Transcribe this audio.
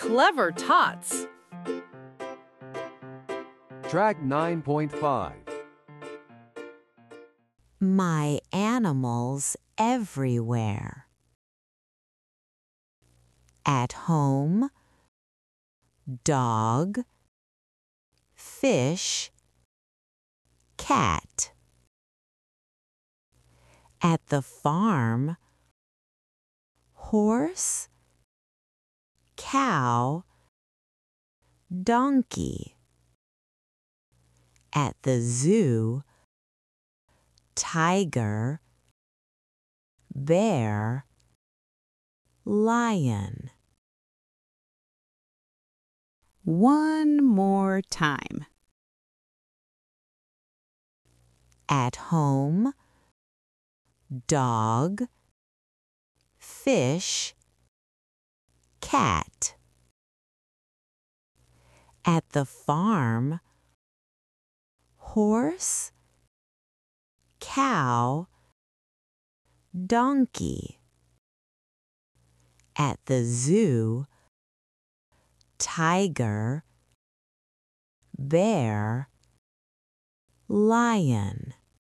clever tots. Track 9.5. My animals everywhere. At home, dog, fish, cat. At the farm, horse, cow, donkey. At the zoo, tiger, bear, lion. One more time. At home, dog, fish, cat. At the farm, horse, cow, donkey. At the zoo, tiger, bear, lion.